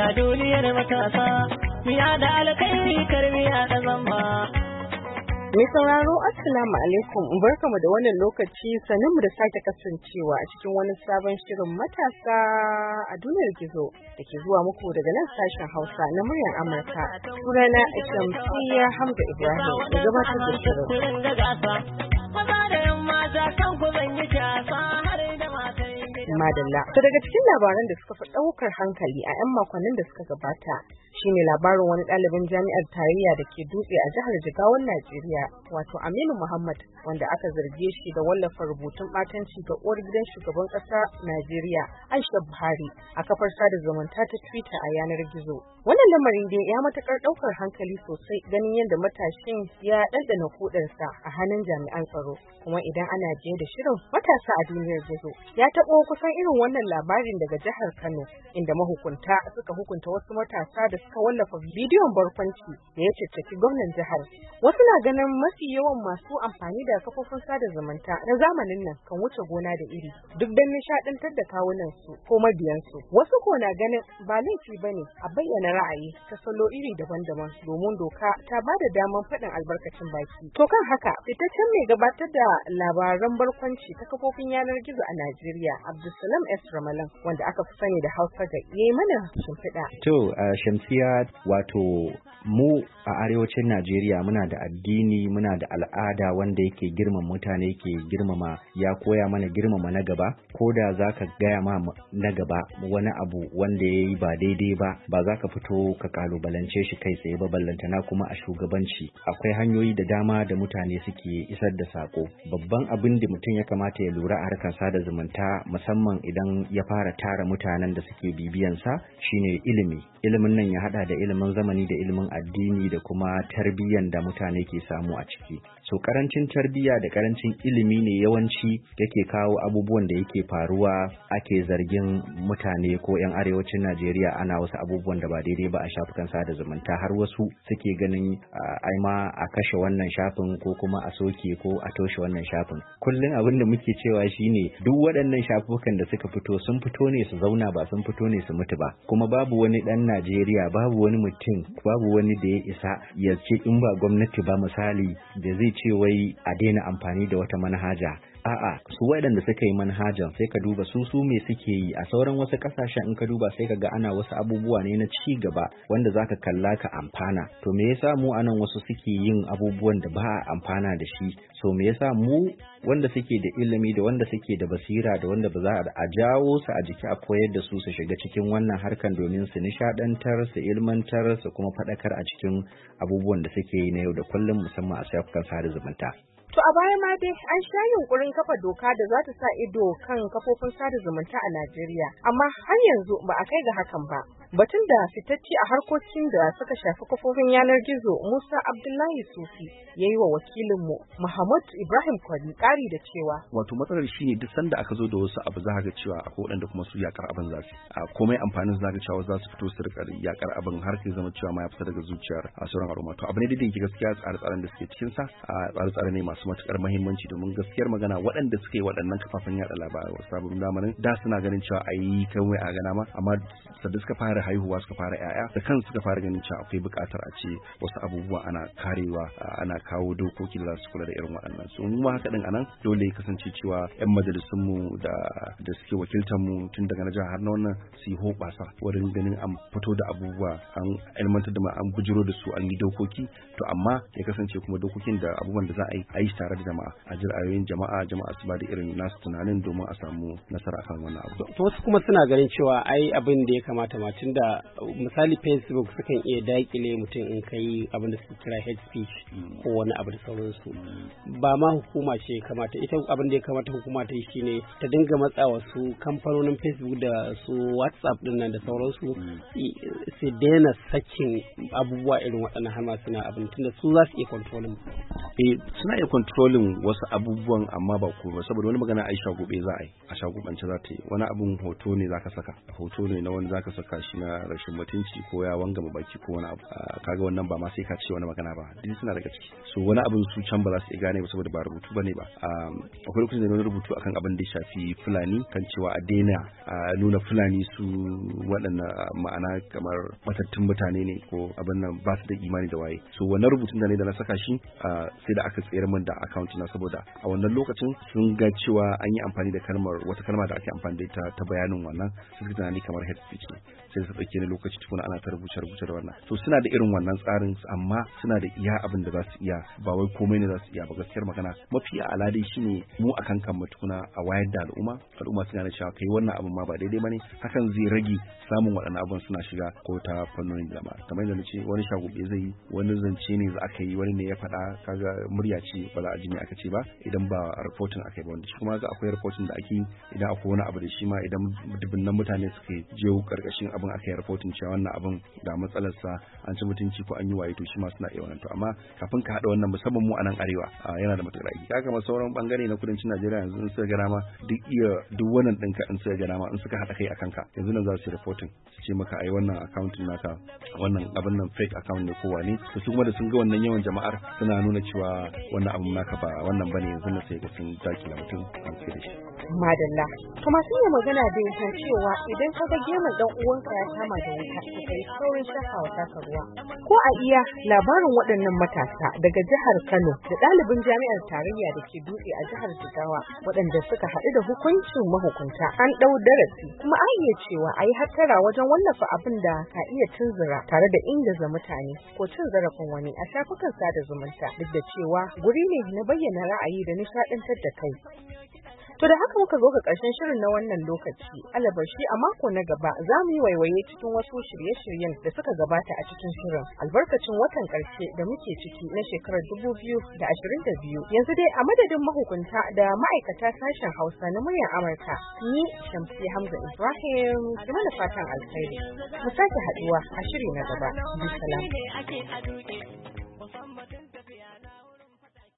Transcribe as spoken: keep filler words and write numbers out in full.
duniya duniyar matasa, miya da alkhairi karmiya da zamba. Mai sauraro Assalamu alaikum, barkamu da wannan lokaci, sanin da sake kasancewa a cikin wani sabon shirin matasa a duniyar gizo da ke zuwa muku daga nan sashen Hausa na muryar Amurka. Sunana Shamsiyya Hamza Ibrahim da gabatar da shirin. Maza da yamma ta kan ku zan yi kyasa har da matan Madalla. To daga cikin labaran da suka fi ɗaukar hankali a 'yan makonnin da suka gabata shine labarin wani ɗalibin jami'ar tarayya da ke Dutse a jihar Jigawan Najeriya, wato Aminu Muhammad, wanda aka zarge shi da wallafa rubutun ɓatanci ga uwar gidan shugaban ƙasa Najeriya Aisha Buhari a kafar sada zumunta ta Twitter a yanar gizo. Wannan lamarin dai ya matakar ɗaukar hankali sosai ganin yadda matashin ya ɗanɗana kuɗarsa a hannun jami'an tsaro. Kuma idan ana biye da shirin matasa a duniyar gizo ya taɓo kusan irin wannan labarin daga jihar Kano, inda mahukunta suka hukunta wasu matasa da suka wallafa bidiyon barkwanci da ya caccaki gwamnan jihar. Wasu na ganin mafi yawan masu amfani da kafofin sada zumunta na zamanin nan kan wuce gona da iri duk don nishaɗantar da kawunan su ko mabiyansu. Wasu ko na ganin ba laifi bane a bayyana ra'ayi ta salo iri daban-daban domin doka ta ba da daman faɗin albarkacin baki. To kan haka fitaccen mai gabatar da labaran barkwanci ta kafofin yanar gizo a Najeriya Abdulsalam S. Ramalan, wanda aka fi sani da Hausa ga yayi mana shimfiɗa. To uh, Shamsiya, wato mu a arewacin Najeriya muna da addini, muna da al'ada wanda yake girmama mutane, yake girmama, ya koya mana girmama na gaba. Ko da zaka gaya ma na gaba wani abu wanda yayi ba daidai ba, ba za ka fito ka kalubalance shi kai tsaye ba, ballantana kuma a shugabanci. Akwai hanyoyi da dama da mutane suke isar da sako. Babban abin da mutum ya kamata ya lura a harkar sada zumunta, musamman idan ya fara tara mutanen da suke bibiyansa, shine ilimi. Ilimin nan ya hada da ilimin zamani da ilimin addini da kuma tarbiyyan da mutane ke samu a ciki. So karancin tarbiyya da karancin ilimi ne yawanci yake kawo abubuwan da yake faruwa, ake zargin mutane ko 'yan arewacin Najeriya ana wasu abubuwan da ba daidai ba a shafukan sada zumunta, har wasu suke ganin ai ma a kashe wannan shafin ko kuma a soke ko a toshe wannan shafin. Kullum abin da muke cewa shine duk waɗannan shafukan da suka fito sun fito ne su zauna, ba sun fito ne su mutu ba. Kuma babu wani ɗan Najeriya, babu wani mutum, babu wani da ya isa ya ce in ba gwamnati ba misali da zai ce wai a daina amfani da wata manhaja. A'a, su waɗanda suka yi manhajan sai ka duba su su me suke yi a sauran wasu ƙasashen, in ka duba sai ka ga ana wasu abubuwa ne na ci gaba wanda zaka kalla ka amfana. To me yasa mu anan wasu suke yin abubuwan da ba a amfana da shi? So me yasa mu wanda suke da ilimi da wanda suke da basira da wanda ba za a jawo su a jiki a koyar da su su shiga cikin wannan harkan domin su nishadantar, su ilmantar, su kuma faɗakar a cikin abubuwan da suke yi na yau da kullum, musamman a shafukan sada zumunta. To a baya ma dai an sha yunkurin kafa doka da za ta sa ido kan kafofin sada zumunta a Najeriya, amma har yanzu ba a kai ga hakan ba. Batun da fitacce a harkokin da suka shafi kafofin yanar gizo Musa Abdullahi Sufi ya yi wa wakilinmu Muhammad Ibrahim Kwari ƙari da cewa. Wato matsalar shi ne duk sanda aka zo da wasu abu za ga cewa akwai waɗanda kuma su yakar abin za su. A komai amfanin za ga cewa za su fito su rika yakar abin har sai zama cewa ma ya fita daga zuciyar a sauran al'umma. To abu ne da yake gaskiya tsare-tsaren da suke cikin sa a tsare-tsare ne masu matukar muhimmanci, domin gaskiyar magana waɗanda suke waɗannan kafafen yaɗa labarai sabon zamanin da suna ganin cewa ayi kai mai a gana ma, amma sadda suka fara haihuwa suka fara yaya da kansu suka fara ganin cewa akwai buƙatar a ce wasu abubuwa ana karewa, ana kawo dokoki da za su kula da irin waɗannan. So mu ma haka din anan dole ya kasance cewa yan majalisun mu da da suke wakiltar mu tun daga na jihar har na wannan su yi hoɓasa wurin ganin an fito da abubuwa, an ilmantar da mu, an bujiro da su, an yi dokoki. To amma ya kasance kuma dokokin da abubuwan da za a yi a yi tare da jama'a, a ji ra'ayoyin jama'a, jama'a su ba da irin nasu tunanin domin a samu nasara kan wannan abu. To wasu kuma suna ganin cewa ai abin da ya kamata ma, tunda misali Facebook sukan iya daƙile mutum in kai abin da suke kira hate speech ko wani abu da sauransu. Ba ma hukuma ce kamata, ita abin da ya kamata hukuma ta yi shine ta dinga matsawa su kamfanonin Facebook da su WhatsApp din nan da sauransu su daina sakin abubuwa irin waɗannan har ma suna abin, tunda su za su iya controlling. Eh suna iya controlling wasu abubuwan amma ba ko ba, saboda wani magana ai shagobe za a yi, a shagobance za ta yi. Wani abun hoto ne zaka saka, hoto ne na wani zaka saka shi na rashin mutunci ko ya wanga baki ko wani abu kaga wannan ba ma sai ka ce wani magana ba duk suna daga ciki so wani abin su can ba za su iya gane ba saboda ba rubutu bane ba akwai lokacin da na rubutu akan abin da ya shafi Fulani kan cewa a daina nuna Fulani su waɗannan ma'ana kamar matattun mutane ne ko abin nan ba su da imani da waye so wannan rubutun da ne da na saka shi sai da aka tsayar min da account na saboda a wannan lokacin sun ga cewa an yi amfani da kalmar wata kalma da ake amfani da ita ta bayanin wannan sai suka tunani kamar hate speech ne sai su dauke ni lokaci tukuna ana ta rubuce rubuce da wannan so suna da irin wannan tsarin amma suna da iya abin da za su iya ba wai komai ne za su iya ba gaskiyar magana mafi alade shine mu akan kan mu tukuna a wayar da al'umma al'umma suna da cewa kai wannan abin ma ba daidai bane hakan zai rage samun waɗannan abin suna shiga ko ta fannonin jama'a kamar yadda nace wani shagube zai yi wani zance ne za aka yi wani ne ya faɗa kaga murya ce ba za a ji me aka ce ba idan ba reporting aka yi ba wanda shi kuma ga akwai reporting da ake idan akwai wani abu da shi ma idan dubunnan mutane suka je karkashin abin aka yi reporting cewa wannan abin da matsalarsa an ci mutunci ko an yi waye to shi ma suna iya wannan to amma kafin ka haɗa wannan musamman mu a nan arewa yana da matuƙar aiki kaga ma sauran bangare na kudancin Najeriya yanzu in suka ga dama duk iya duk wannan ɗinka in suka ga dama in suka haɗa kai akan ka yanzu nan za su yi reporting su ce maka ai wannan account naka wannan abin nan fake account ne ko wane to su kuma da sun ga wannan yawan jama'ar suna nuna cewa wannan abin naka ba wannan bane yanzu na sai ga sun daki da mutum an ce da shi madalla to masu yin magana da yake cewa idan ka ga gemun dan uwanka ya kama da wuta to kai saurin shafawa taka ruwa ko a iya labarin waɗannan matasa daga jihar Kano da ɗalibin jami'ar tarayya da ke Dutse a jihar Jigawa waɗanda suka haɗu da hukuncin mahukunta an ɗau darasi kuma an iya cewa a yi hattara wajen wallafa abin da ka iya tunzura tare da ingiza mutane ko cin zarafin wani a shafukan sada zumunta duk da cewa guri ne na bayyana ra'ayi da nishaɗantar da kai. To da haka muka zo ga ƙarshen shirin na wannan lokaci, alabashi a mako na gaba za mu yi waiwaye cikin wasu shirye-shiryen da suka gabata a cikin shirin albarkacin watan ƙarshe da muke ciki na shekarar dubu biyu da ashirin da biyu. Yanzu dai a madadin mahukunta da ma'aikata sashen Hausa na muryar Amurka, ni Shamsi Hamza Ibrahim da mana fatan alkhairi. Mu sake haɗuwa a shiri na gaba. Bisalam.